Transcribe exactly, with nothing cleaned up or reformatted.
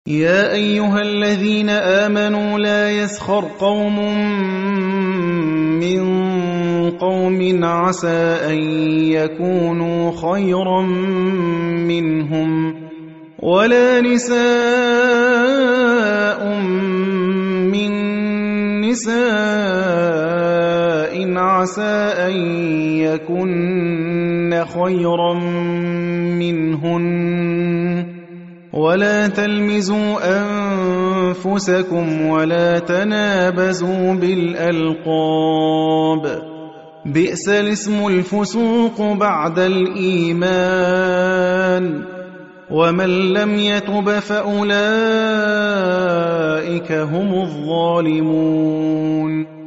يَا أَيُّهَا الَّذِينَ آمَنُوا لَا يَسْخَرْ قَوْمٌ مِّن قَوْمٍ عَسَىٰ أَن يَكُونُوا خَيْرًا مِّنْهُمْ ۖ وَلَا نِسَاءٌ مِّن نِّسَاءٍ عَسَىٰ أَن يَكُنَّ خَيْرًا مِّنْهُنَّ ۖ وَلَا تَلْمِزُوا أَنفُسَكُمْ وَلَا تَنَابَزُوا بِالْأَلْقَابِ ۖ بِئْسَ الِاسْمُ الْفُسُوقُ بَعْدَ الْإِيمَانِ ۚ وَمَن لَّمْ يَتُبْ فَأُولَٰئِكَ هُمُ الظَّالِمُونَ